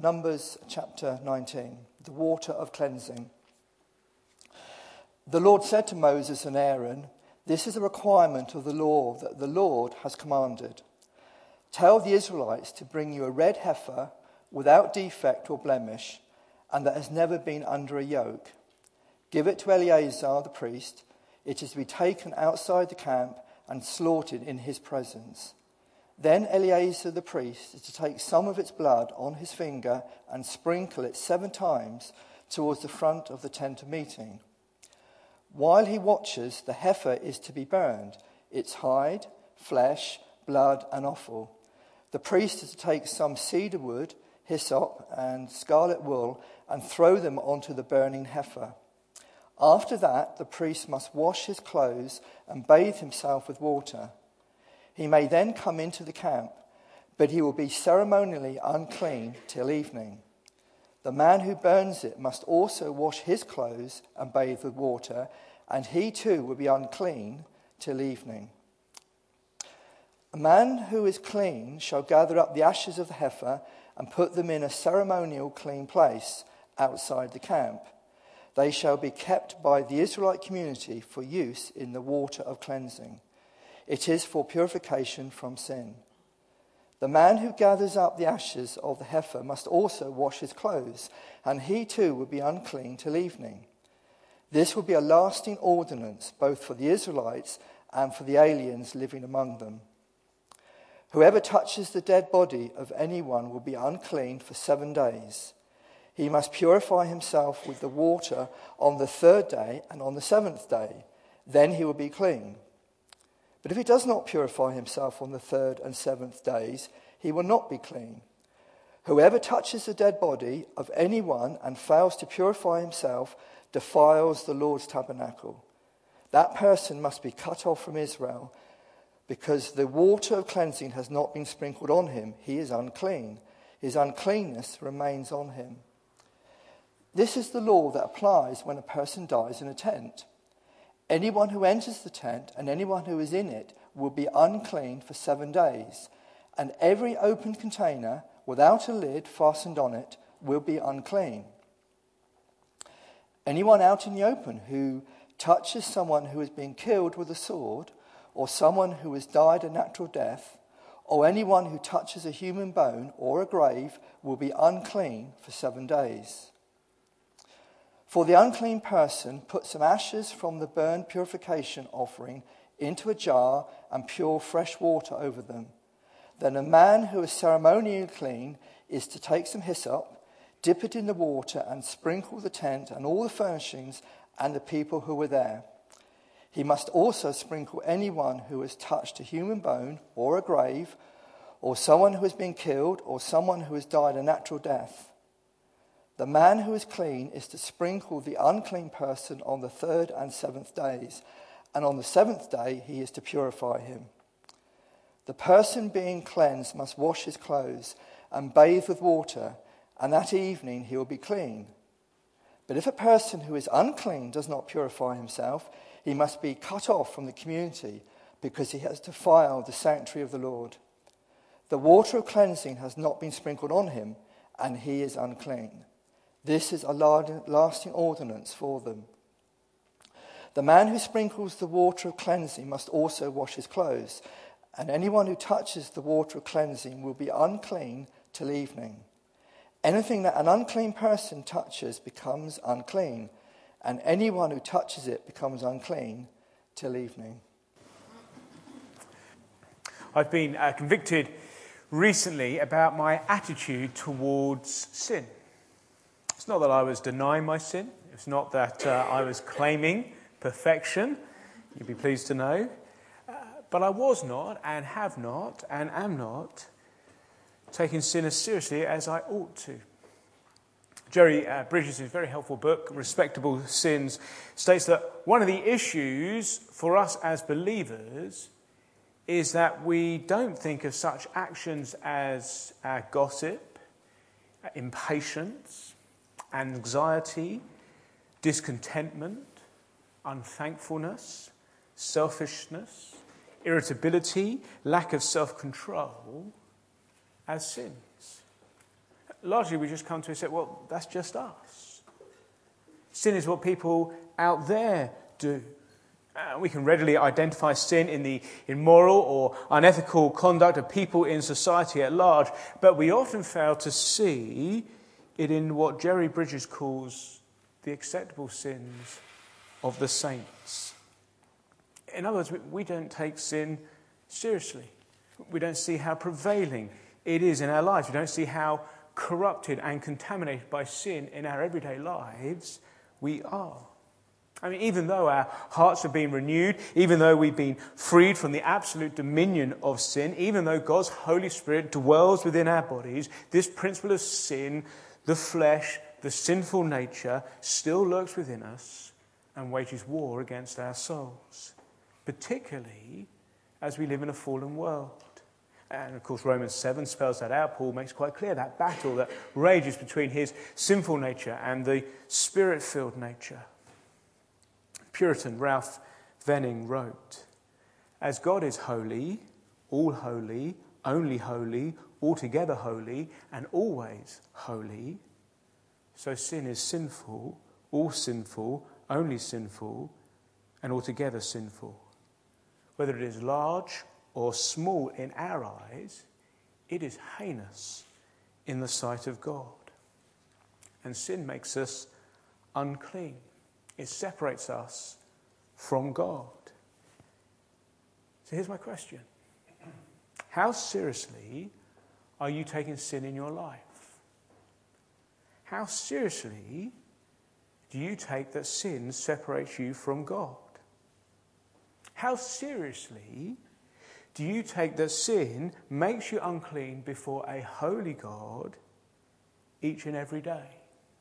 Numbers chapter 19, the water of cleansing. The Lord said to Moses and Aaron, "This is a requirement of the law that the Lord has commanded. Tell the Israelites to bring you a red heifer without defect or blemish, and that has never been under a yoke. Give it to Eleazar the priest. It is to be taken outside the camp and slaughtered in his presence. Then Eleazar the priest is to take some of its blood on his finger and sprinkle it 7 times towards the front of the tent of meeting. While he watches, the heifer is to be burned, its hide, flesh, blood, and offal. The priest is to take some cedar wood, hyssop, and scarlet wool and throw them onto the burning heifer. After that, the priest must wash his clothes and bathe himself with water. He may then come into the camp, but he will be ceremonially unclean till evening. The man who burns it must also wash his clothes and bathe with water, and he too will be unclean till evening. A man who is clean shall gather up the ashes of the heifer and put them in a ceremonial clean place outside the camp. They shall be kept by the Israelite community for use in the water of cleansing. It is for purification from sin. The man who gathers up the ashes of the heifer must also wash his clothes, and he too will be unclean till evening. This will be a lasting ordinance both for the Israelites and for the aliens living among them. Whoever touches the dead body of anyone will be unclean for 7 days. He must purify himself with the water on the 3rd day and on the 7th day. Then he will be clean. But if he does not purify himself on the 3rd and 7th days, he will not be clean. Whoever touches the dead body of anyone and fails to purify himself defiles the Lord's tabernacle. That person must be cut off from Israel, because the water of cleansing has not been sprinkled on him. He is unclean. His uncleanness remains on him. This is the law that applies when a person dies in a tent. Anyone who enters the tent and anyone who is in it will be unclean for 7 days, and every open container without a lid fastened on it will be unclean. Anyone out in the open who touches someone who has been killed with a sword, or someone who has died a natural death, or anyone who touches a human bone or a grave will be unclean for 7 days. For the unclean person, put some ashes from the burnt purification offering into a jar and pour fresh water over them. Then a man who is ceremonially clean is to take some hyssop, dip it in the water, and sprinkle the tent and all the furnishings and the people who were there. He must also sprinkle anyone who has touched a human bone or a grave, or someone who has been killed, or someone who has died a natural death. The man who is clean is to sprinkle the unclean person on the 3rd and 7th days, and on the 7th day he is to purify him. The person being cleansed must wash his clothes and bathe with water, and that evening he will be clean. But if a person who is unclean does not purify himself, he must be cut off from the community, because he has defiled the sanctuary of the Lord. The water of cleansing has not been sprinkled on him, and he is unclean. This is a lasting ordinance for them. The man who sprinkles the water of cleansing must also wash his clothes, and anyone who touches the water of cleansing will be unclean till evening. Anything that an unclean person touches becomes unclean, and anyone who touches it becomes unclean till evening. I've been convicted recently about my attitude towards sin. It's not that I was denying my sin. It's not that I was claiming perfection. You'd be pleased to know. But I was not, and have not, and am not taking sin as seriously as I ought to. Jerry Bridges' very helpful book, Respectable Sins, states that one of the issues for us as believers is that we don't think of such actions as gossip, impatience, anxiety, discontentment, unthankfulness, selfishness, irritability, lack of self-control as sins. largely we just come to and say, well, that's just us. Sin is what people out there do. We can readily identify sin in the immoral or unethical conduct of people in society at large, but we often fail to see it in what Jerry Bridges calls the acceptable sins of the saints. In other words, we don't take sin seriously. We don't see how prevailing it is in our lives. We don't see how corrupted and contaminated by sin in our everyday lives we are. I mean, even though our hearts have been renewed, even though we've been freed from the absolute dominion of sin, even though God's Holy Spirit dwells within our bodies, this principle of sin, the flesh, the sinful nature, still lurks within us and wages war against our souls, particularly as we live in a fallen world. And of course, Romans 7 spells that out. Paul makes quite clear that battle that rages between his sinful nature and the spirit-filled nature. Puritan Ralph Venning wrote, "As God is holy, only holy, altogether holy, and always holy, so sin is sinful, all sinful, only sinful, and altogether sinful. Whether it is large or small in our eyes, it is heinous in the sight of God. And sin makes us unclean. It separates us from God." So here's my question. How seriously are you taking sin in your life? How seriously do you take that sin separates you from God? How seriously do you take that sin makes you unclean before a holy God each and every day?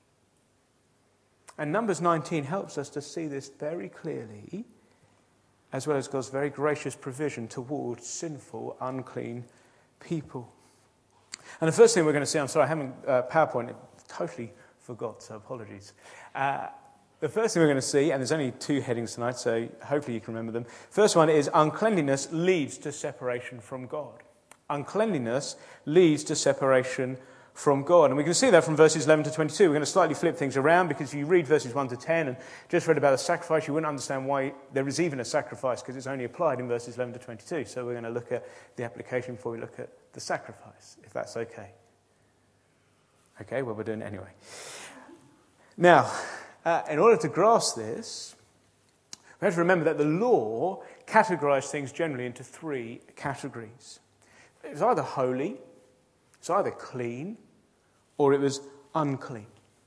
And Numbers 19 helps us to see this very clearly, as well as God's very gracious provision towards sinful, unclean people. And the first thing we're going to see, I'm sorry, I haven't PowerPoint, totally forgot, so apologies. The first thing we're going to see, and there's only 2 headings tonight, so hopefully you can remember them. First one is uncleanliness leads to separation from God. Uncleanliness leads to separation from God. And we can see that from verses 11 to 22. We're going to slightly flip things around because you read verses 1 to 10 and just read about a sacrifice, you wouldn't understand why there is even a sacrifice because it's only applied in verses 11 to 22. So we're going to look at the application before we look at the sacrifice, if that's okay. Okay, well, we're doing it anyway. Now, in order to grasp this, we have to remember that the law categorized things generally into 3 categories. It was either holy, it's either clean, or it was unclean.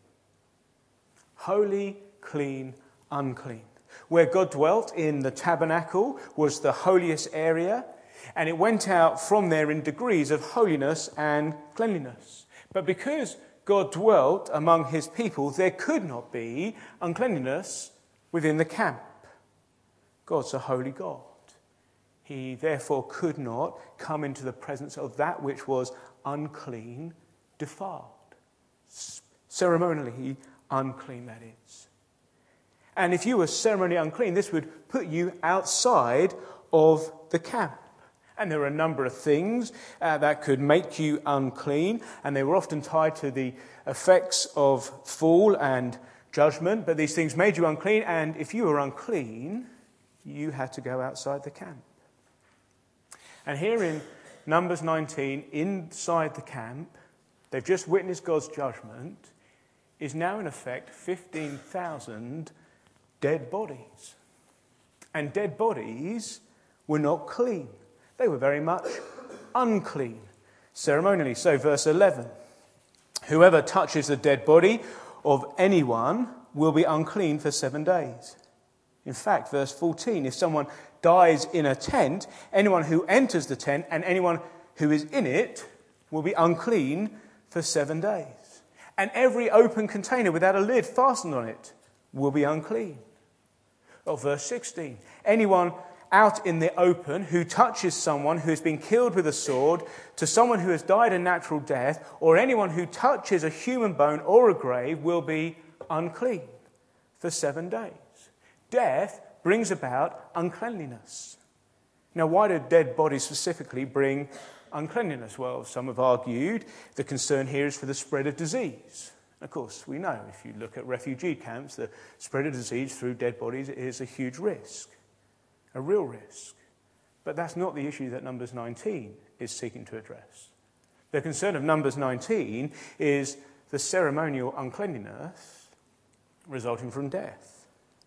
Holy, clean, unclean. Where God dwelt in the tabernacle was the holiest area, and it went out from there in degrees of holiness and cleanliness. But because God dwelt among his people, there could not be uncleanliness within the camp. God's a holy God. He therefore could not come into the presence of that which was unclean, defiled. Ceremonially unclean, that is. And if you were ceremonially unclean, this would put you outside of the camp. And there were a number of things that could make you unclean, and they were often tied to the effects of fall and judgment, but these things made you unclean, and if you were unclean, you had to go outside the camp. And here in Numbers 19, inside the camp, they've just witnessed God's judgment, is now in effect 15,000 dead bodies. And dead bodies were not clean. They were very much unclean ceremonially. So verse 11, whoever touches the dead body of anyone will be unclean for 7 days. In fact, verse 14, if someone dies in a tent, anyone who enters the tent and anyone who is in it will be unclean for 7 days. And every open container without a lid fastened on it will be unclean. Or verse 16, anyone out in the open who touches someone who has been killed with a sword, to someone who has died a natural death, or anyone who touches a human bone or a grave will be unclean for 7 days. Death brings about uncleanliness. Now, why do dead bodies specifically bring uncleanliness? Well, some have argued the concern here is for the spread of disease. Of course, we know if you look at refugee camps, the spread of disease through dead bodies is a huge risk, a real risk. But that's not the issue that Numbers 19 is seeking to address. The concern of Numbers 19 is the ceremonial uncleanliness resulting from death.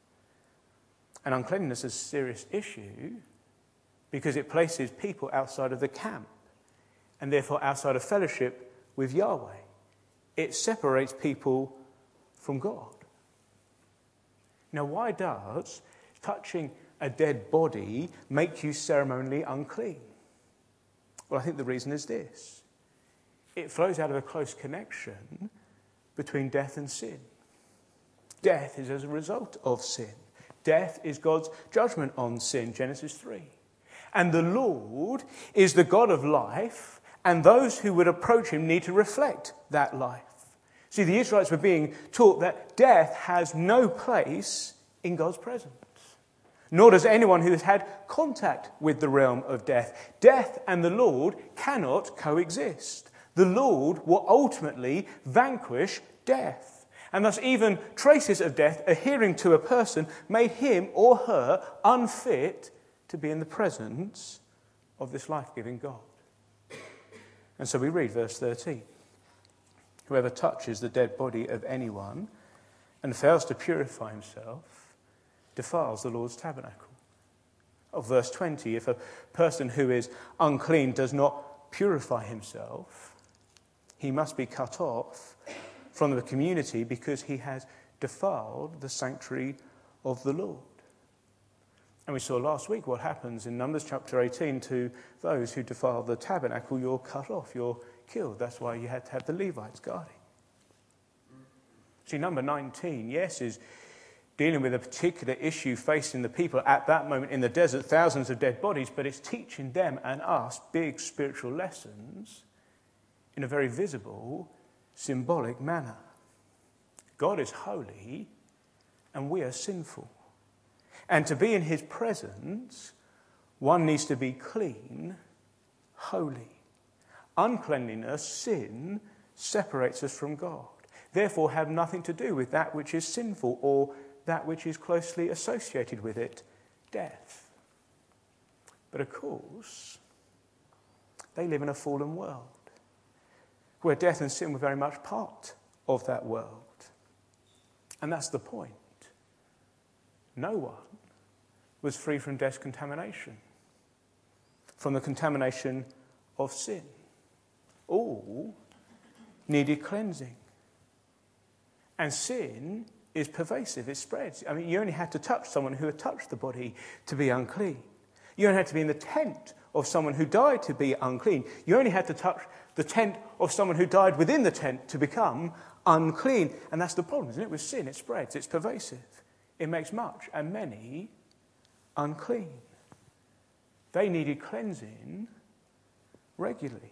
And uncleanliness is a serious issue because it places people outside of the camp and therefore outside of fellowship with Yahweh. It separates people from God. Now, why does touching a dead body make you ceremonially unclean? Well, I think the reason is this. It flows out of a close connection between death and sin. Death is as a result of sin. Death is God's judgment on sin, Genesis 3. And the Lord is the God of life, and those who would approach him need to reflect that life. See, the Israelites were being taught that death has no place in God's presence. Nor does anyone who has had contact with the realm of death. Death and the Lord cannot coexist. The Lord will ultimately vanquish death. And thus even traces of death adhering to a person made him or her unfit to be in the presence of this life-giving God. And so we read verse 13. Whoever touches the dead body of anyone and fails to purify himself defiles the Lord's tabernacle. Of verse 20, if a person who is unclean does not purify himself, he must be cut off from the community because he has defiled the sanctuary of the Lord. And we saw last week what happens in Numbers chapter 18 to those who defile the tabernacle. You're cut off, you're killed. That's why you had to have the Levites guarding. See, number 19, yes, is dealing with a particular issue facing the people at that moment in the desert, thousands of dead bodies, but it's teaching them and us big spiritual lessons in a very visible, symbolic manner. God is holy and we are sinful. And to be in his presence, one needs to be clean, holy. Uncleanliness, sin, separates us from God. Therefore, have nothing to do with that which is sinful or that which is closely associated with it, death. But of course, they live in a fallen world where death and sin were very much part of that world. And that's the point. No one was free from death's contamination, from the contamination of sin. All needed cleansing. And sin is pervasive, it spreads. I mean, you only had to touch someone who had touched the body to be unclean. You only had to be in the tent of someone who died to be unclean. You only had to touch the tent of someone who died within the tent to become unclean. And that's the problem, isn't it? With sin, it spreads, it's pervasive. It makes much and many unclean. They needed cleansing regularly.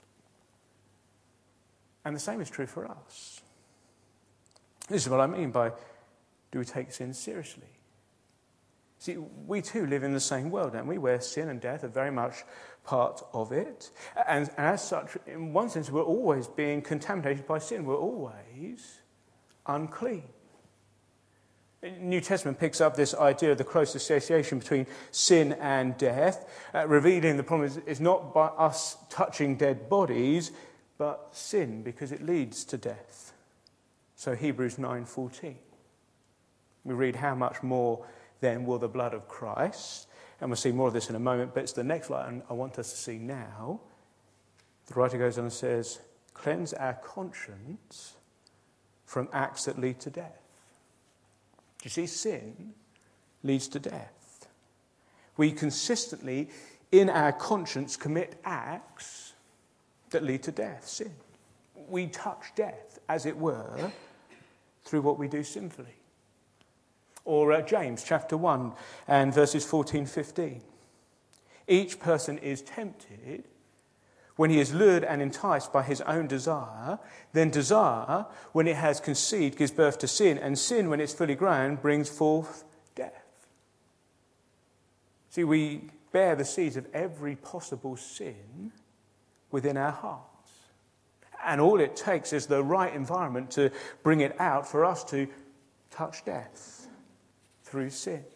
And the same is true for us. This is what I mean by, do we take sin seriously? See, we too live in the same world, don't we? Where sin and death are very much part of it. And as such, in one sense, we're always being contaminated by sin. We're always unclean. The New Testament picks up this idea of the close association between sin and death, revealing the problem is not by us touching dead bodies, but sin, because it leads to death. So Hebrews 9:14. We read, how much more then will the blood of Christ, and we'll see more of this in a moment, but it's the next line I want us to see now. The writer goes on and says, cleanse our conscience from acts that lead to death. Do you see, sin leads to death. We consistently, in our conscience, commit acts that lead to death, sin. We touch death, as it were, through what we do sinfully. Or James chapter 1 and verses 14-15. Each person is tempted when he is lured and enticed by his own desire. Then desire, when it has conceived, gives birth to sin. And sin, when it's fully grown, brings forth death. See, we bear the seeds of every possible sin within our hearts. And all it takes is the right environment to bring it out for us to touch death through sin.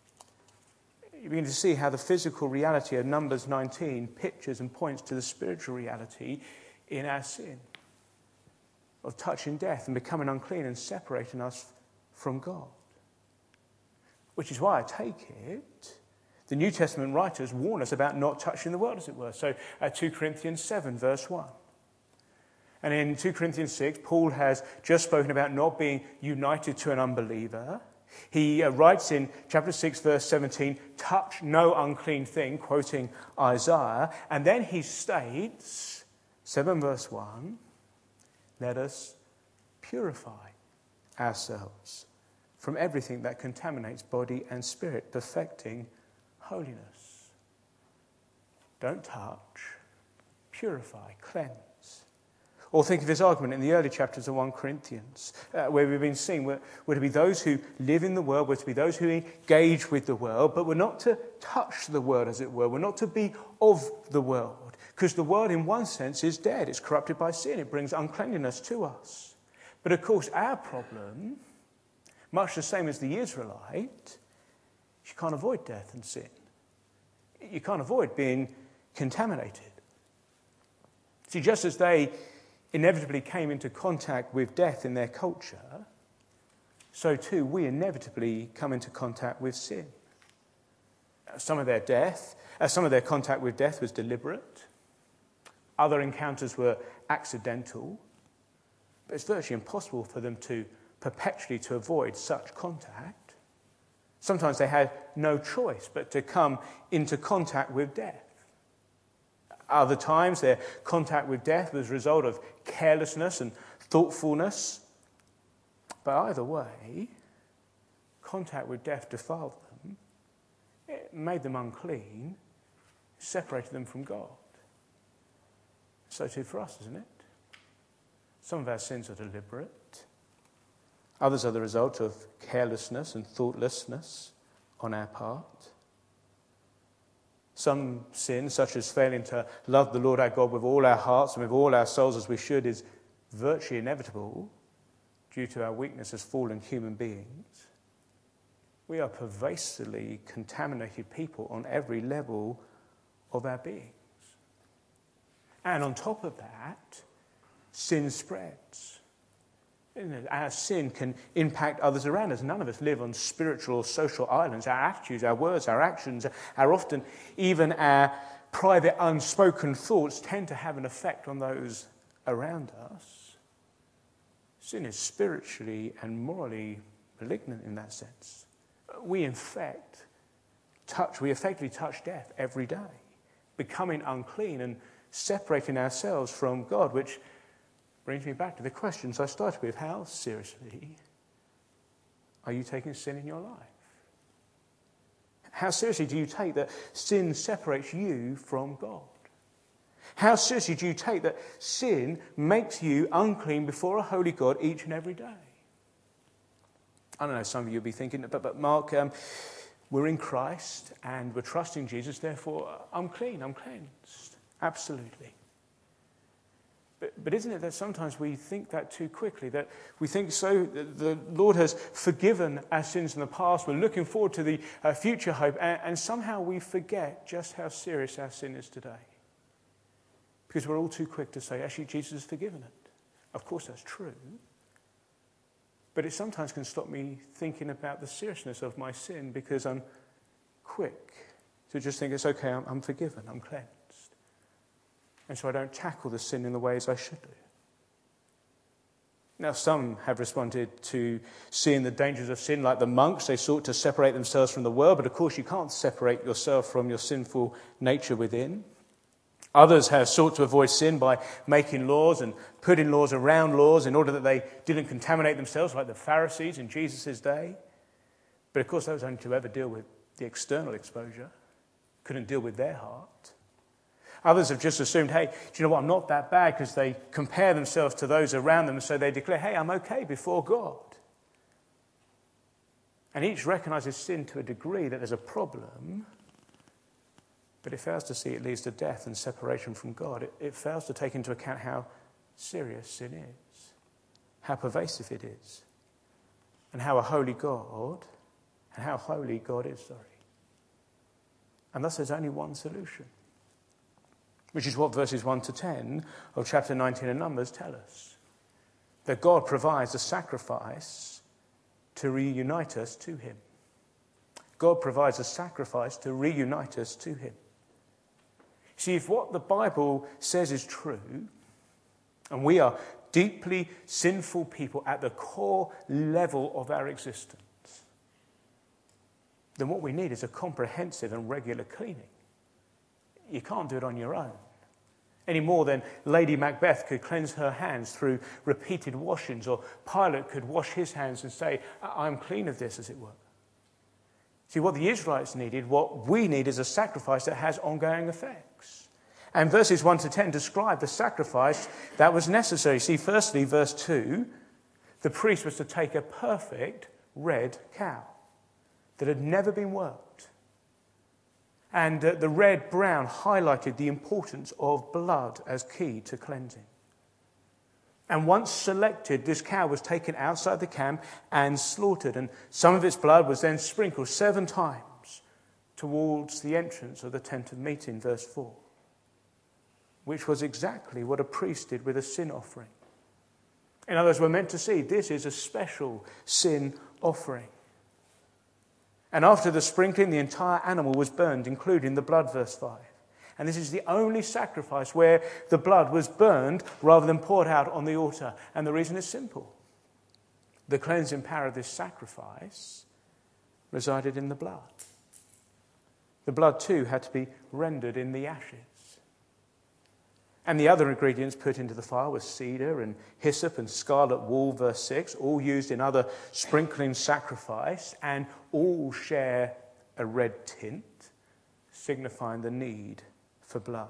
You begin to see how the physical reality of Numbers 19 pictures and points to the spiritual reality in our sin of touching death and becoming unclean and separating us from God. Which is why I take it the New Testament writers warn us about not touching the world, as it were. So 2 Corinthians 7, verse 1. And in 2 Corinthians 6, Paul has just spoken about not being united to an unbeliever. He writes in chapter 6, verse 17, touch no unclean thing, quoting Isaiah. And then he states, 7 verse 1, let us purify ourselves from everything that contaminates body and spirit, perfecting holiness. Don't touch, purify, cleanse. Or think of his argument in the early chapters of 1 Corinthians, where we've been seeing we're to be those who live in the world, we're to be those who engage with the world, but we're not to touch the world, as it were. We're not to be of the world, because the world, in one sense, is dead. It's corrupted by sin. It brings uncleanliness to us. But, of course, our problem, much the same as the Israelite, you can't avoid death and sin. You can't avoid being contaminated. See, just as they inevitably came into contact with death in their culture, so too we inevitably come into contact with sin. Some of their contact with death was deliberate. Other encounters were accidental. But it's virtually impossible for them to perpetually to avoid such contact. Sometimes they had no choice but to come into contact with death. Other times their contact with death was a result of carelessness and thoughtfulness. But either way, contact with death defiled them. It made them unclean, separated them from God. So too for us, isn't it? Some of our sins are deliberate. Others are the result of carelessness and thoughtlessness on our part. Some sin, such as failing to love the Lord our God with all our hearts and with all our souls as we should, is virtually inevitable due to our weakness as fallen human beings. We are pervasively contaminated people on every level of our beings. And on top of that, sin spreads. Our sin can impact others around us. None of us live on spiritual or social islands. Our attitudes, our words, our actions, our often even our private unspoken thoughts tend to have an effect on those around us. Sin is spiritually and morally malignant in that sense. We effectively touch death every day, becoming unclean and separating ourselves from God, which brings me back to the questions I started with. How seriously are you taking sin in your life? How seriously do you take that sin separates you from God? How seriously do you take that sin makes you unclean before a holy God each and every day? I don't know, some of you will be thinking, but Mark, we're in Christ and we're trusting Jesus, therefore I'm clean, I'm cleansed. Absolutely. But isn't it that sometimes we think that too quickly, that we think so the Lord has forgiven our sins in the past, we're looking forward to the future hope, and somehow we forget just how serious our sin is today. Because we're all too quick to say, actually, Jesus has forgiven it. Of course, that's true. But it sometimes can stop me thinking about the seriousness of my sin because I'm quick to just think it's okay, I'm forgiven, I'm cleansed. And so I don't tackle the sin in the ways I should do. Now, some have responded to seeing the dangers of sin like the monks. They sought to separate themselves from the world, but of course you can't separate yourself from your sinful nature within. Others have sought to avoid sin by making laws and putting laws around laws in order that they didn't contaminate themselves like the Pharisees in Jesus' day. But of course that was only to ever deal with the external exposure, couldn't deal with their heart. Others have just assumed, hey, do you know what, I'm not that bad, because they compare themselves to those around them, so they declare, hey, I'm okay before God. And each recognizes sin to a degree that there's a problem, But it fails to see it leads to death and separation from God. It fails to take into account how serious sin is, how pervasive it is, and how holy God is. And thus there's only one solution, which is what verses 1 to 10 of chapter 19 of Numbers tell us, that God provides a sacrifice to reunite us to him. God provides a sacrifice to reunite us to him. See, if what the Bible says is true, and we are deeply sinful people at the core level of our existence, then what we need is a comprehensive and regular cleaning. You can't do it on your own. Any more than Lady Macbeth could cleanse her hands through repeated washings, or Pilate could wash his hands and say, I'm clean of this, as it were. See, what the Israelites needed, what we need, is a sacrifice that has ongoing effects. And verses 1 to 10 describe the sacrifice that was necessary. See, firstly, verse 2, the priest was to take a perfect red cow that had never been worked. And the red-brown highlighted the importance of blood as key to cleansing. And once selected, this cow was taken outside the camp and slaughtered. And some of its blood was then sprinkled 7 times towards the entrance of the tent of meeting, verse 4. Which was exactly what a priest did with a sin offering. In other words, we're meant to see this is a special sin offering. And after the sprinkling, the entire animal was burned, including the blood, verse 5. And this is the only sacrifice where the blood was burned rather than poured out on the altar. And the reason is simple. The cleansing power of this sacrifice resided in the blood. The blood, too, had to be rendered in the ashes. And the other ingredients put into the fire were cedar and hyssop and scarlet wool, verse 6, all used in other sprinkling sacrifice, and all share a red tint, signifying the need for blood.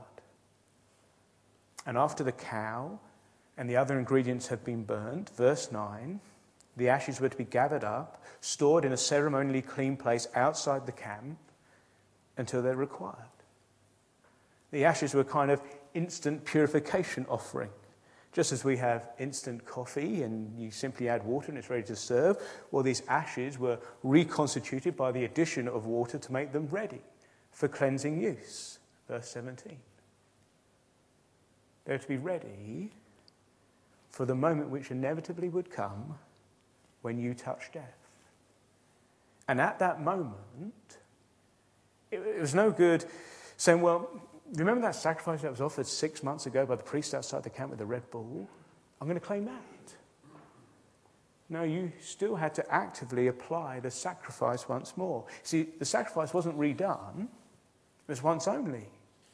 And after the cow and the other ingredients had been burned, verse 9, the ashes were to be gathered up, stored in a ceremonially clean place outside the camp until they're required. The ashes were a kind of instant purification offering. Just as we have instant coffee and you simply add water and it's ready to serve, well, these ashes were reconstituted by the addition of water to make them ready for cleansing use. Verse 17. They're to be ready for the moment which inevitably would come when you touch death. And at that moment, it was no good saying, well, remember that sacrifice that was offered 6 months ago by the priest outside the camp with the red bull? I'm going to claim that. No, you still had to actively apply the sacrifice once more. See, the sacrifice wasn't redone. It was once only.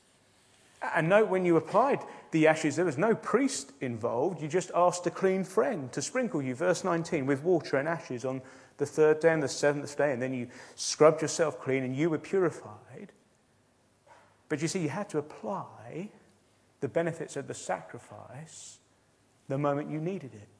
And note, when you applied the ashes, there was no priest involved. You just asked a clean friend to sprinkle you, verse 19, with water and ashes on the 3rd day and the 7th day. And then you scrubbed yourself clean and you were purified. But you see, you had to apply the benefits of the sacrifice the moment you needed it.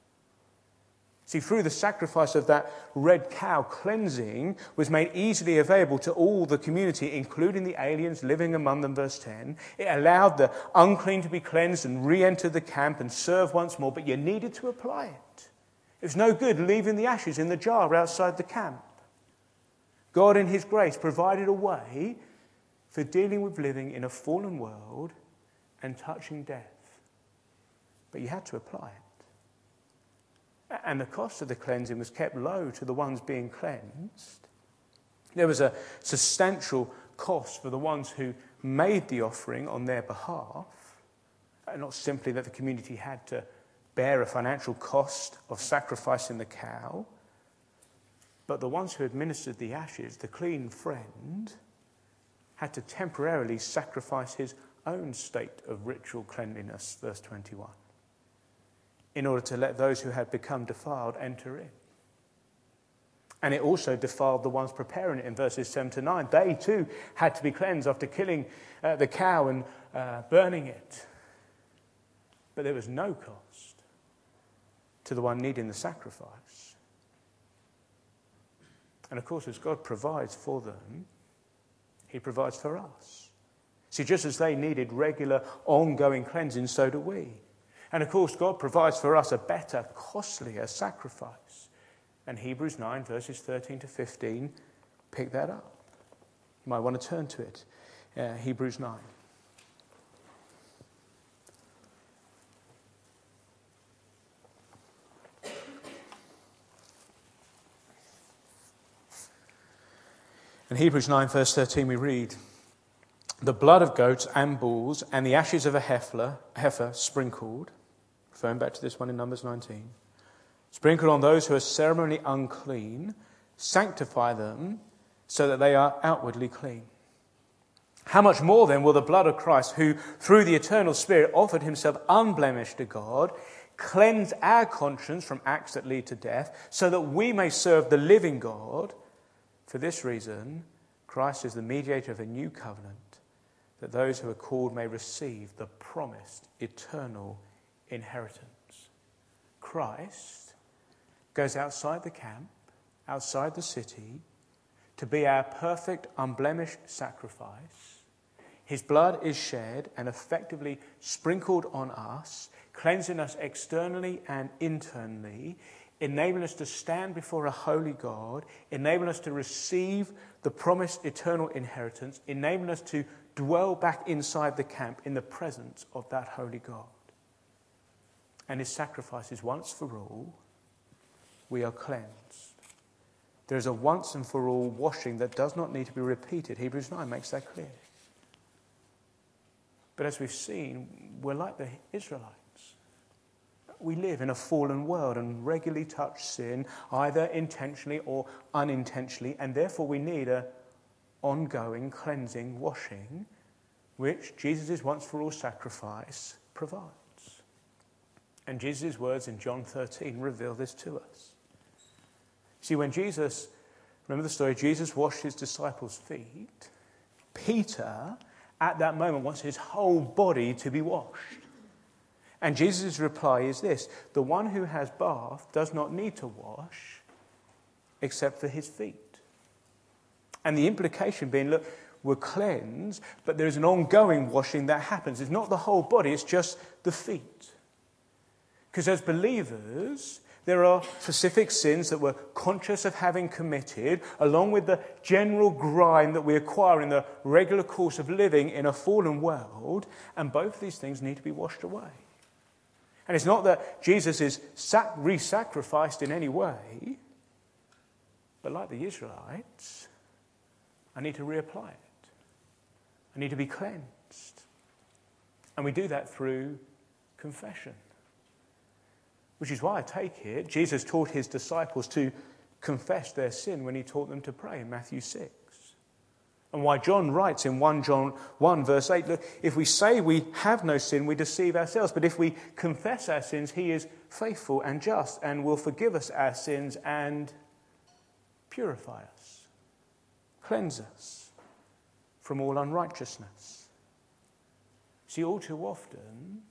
See, through the sacrifice of that red cow, cleansing was made easily available to all the community, including the aliens living among them, verse 10. It allowed the unclean to be cleansed and re-enter the camp and serve once more, but you needed to apply it. It was no good leaving the ashes in the jar outside the camp. God, in his grace, provided a way for dealing with living in a fallen world and touching death. But you had to apply it. And the cost of the cleansing was kept low to the ones being cleansed. There was a substantial cost for the ones who made the offering on their behalf. Not simply that the community had to bear a financial cost of sacrificing the cow, but the ones who administered the ashes, the clean friend, had to temporarily sacrifice his own state of ritual cleanliness, verse 21, in order to let those who had become defiled enter in. And it also defiled the ones preparing it in verses 7 to 9. They too had to be cleansed after killing the cow and burning it. But there was no cost to the one needing the sacrifice. And of course, as God provides for them, he provides for us. See, just as they needed regular, ongoing cleansing, so do we. And of course, God provides for us a better, costlier sacrifice. And Hebrews 9, verses 13 to 15, pick that up. You might want to turn to it. Hebrews 9. In Hebrews 9, verse 13, we read, "The blood of goats and bulls and the ashes of a heifer sprinkled," referring back to this one in Numbers 19, "sprinkled on those who are ceremonially unclean, sanctify them so that they are outwardly clean. How much more then will the blood of Christ, who through the eternal Spirit offered himself unblemished to God, cleanse our conscience from acts that lead to death, so that we may serve the living God? For this reason, Christ is the mediator of a new covenant, that those who are called may receive the promised eternal inheritance." Christ goes outside the camp, outside the city, to be our perfect, unblemished sacrifice. His blood is shed and effectively sprinkled on us, cleansing us externally and internally, enabling us to stand before a holy God, enabling us to receive the promised eternal inheritance, enabling us to dwell back inside the camp in the presence of that holy God. And his sacrifice is once for all. We are cleansed. There is a once and for all washing that does not need to be repeated. Hebrews 9 makes that clear. But as we've seen, we're like the Israelites. We live in a fallen world and regularly touch sin, either intentionally or unintentionally, and therefore we need an ongoing cleansing, washing, which Jesus' once-for-all sacrifice provides. And Jesus' words in John 13 reveal this to us. See, when Jesus, remember the story, Jesus washed his disciples' feet, Peter, at that moment, wants his whole body to be washed. And Jesus' reply is this: the one who has bath does not need to wash except for his feet. And the implication being, look, we're cleansed, but there is an ongoing washing that happens. It's not the whole body, it's just the feet. Because as believers, there are specific sins that we're conscious of having committed, along with the general grime that we acquire in the regular course of living in a fallen world, and both these things need to be washed away. And it's not that Jesus is re-sacrificed in any way, but like the Israelites, I need to reapply it. I need to be cleansed. And we do that through confession. Which is why I take it, Jesus taught his disciples to confess their sin when he taught them to pray in Matthew 6. And why John writes in 1 John 1 verse 8, look, if we say we have no sin, we deceive ourselves. But if we confess our sins, he is faithful and just and will forgive us our sins and purify us, cleanse us from all unrighteousness. See, all too often,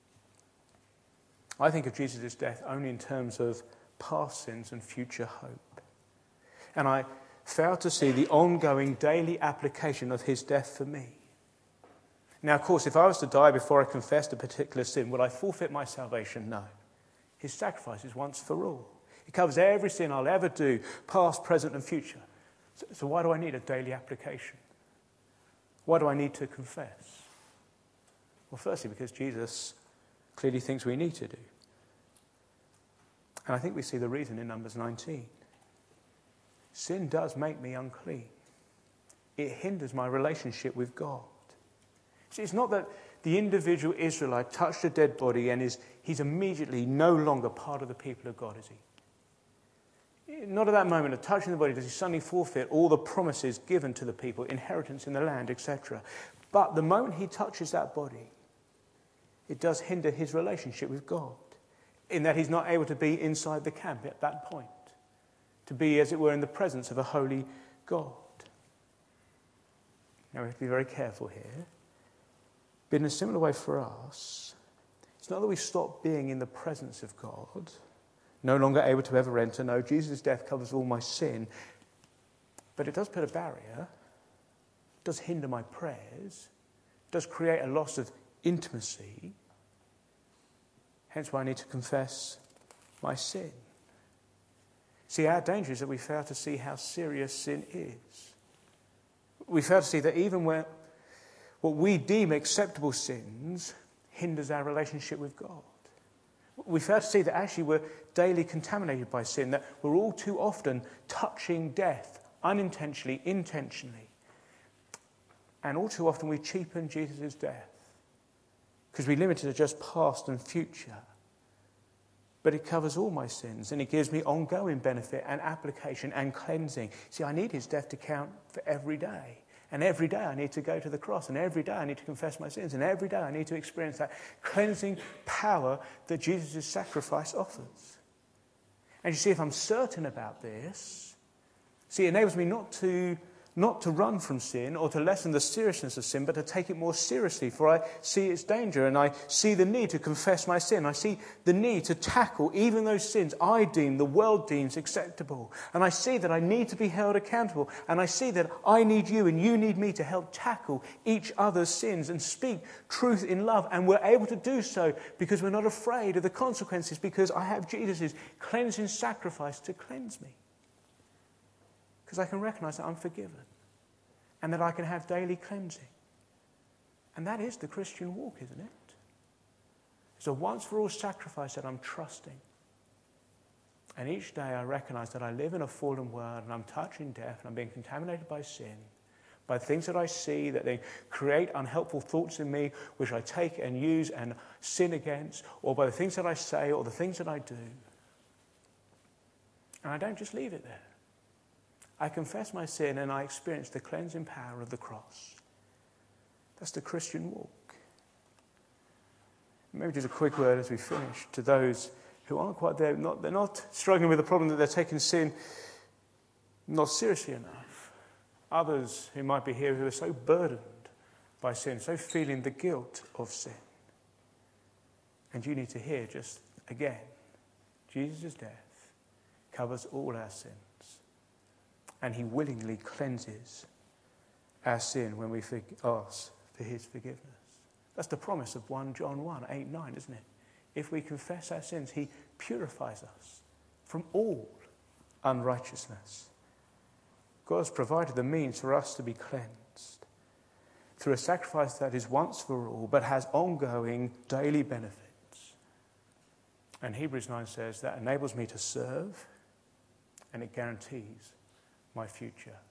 I think of Jesus' death only in terms of past sins and future hope. And I fail to see the ongoing daily application of his death for me. Now, of course, if I was to die before I confessed a particular sin, would I forfeit my salvation? No. His sacrifice is once for all. It covers every sin I'll ever do, past, present, and future. So why do I need a daily application? Why do I need to confess? Well, firstly, because Jesus clearly thinks we need to do. And I think we see the reason in Numbers 19. Sin does make me unclean. It hinders my relationship with God. See, it's not that the individual Israelite touched a dead body and he's immediately no longer part of the people of God, is he? Not at that moment of touching the body does he suddenly forfeit all the promises given to the people, inheritance in the land, etc. But the moment he touches that body, it does hinder his relationship with God, in that he's not able to be inside the camp at that point, to be, as it were, in the presence of a holy God. Now we have to be very careful here. But in a similar way for us, it's not that we stop being in the presence of God, no longer able to ever enter. No, Jesus' death covers all my sin. But it does put a barrier. It does hinder my prayers. does create a loss of intimacy. Hence why I need to confess my sin. See, our danger is that we fail to see how serious sin is. We fail to see that even when what we deem acceptable sins hinders our relationship with God. We fail to see that actually we're daily contaminated by sin, that we're all too often touching death, unintentionally, intentionally. And all too often we cheapen Jesus' death because we limit it to just past and future. But it covers all my sins, and it gives me ongoing benefit and application and cleansing. See, I need his death to count for every day. And every day I need to go to the cross, and every day I need to confess my sins, and every day I need to experience that cleansing power that Jesus' sacrifice offers. And you see, if I'm certain about this, see, it enables me not to run from sin or to lessen the seriousness of sin, but to take it more seriously, for I see its danger and I see the need to confess my sin. I see the need to tackle even those sins I deem, the world deems acceptable. And I see that I need to be held accountable. And I see that I need you and you need me to help tackle each other's sins and speak truth in love. And we're able to do so because we're not afraid of the consequences, because I have Jesus' cleansing sacrifice to cleanse me. Because I can recognize that I'm forgiven and that I can have daily cleansing. And that is the Christian walk, isn't it? It's a once-for-all sacrifice that I'm trusting. And each day I recognize that I live in a fallen world and I'm touching death and I'm being contaminated by sin, by things that I see, that they create unhelpful thoughts in me, which I take and use and sin against, or by the things that I say or the things that I do. And I don't just leave it there. I confess my sin and I experience the cleansing power of the cross. That's the Christian walk. Maybe just a quick word as we finish to those who aren't quite there. They're not struggling with the problem that they're taking sin not seriously enough. Others who might be here who are so burdened by sin, so feeling the guilt of sin. And you need to hear just again, Jesus' death covers all our sins. And he willingly cleanses our sin when we ask for his forgiveness. That's the promise of 1 John 1, 8, 9, isn't it? If we confess our sins, he purifies us from all unrighteousness. God has provided the means for us to be cleansed through a sacrifice that is once for all, but has ongoing daily benefits. And Hebrews 9 says that enables me to serve, and it guarantees my future.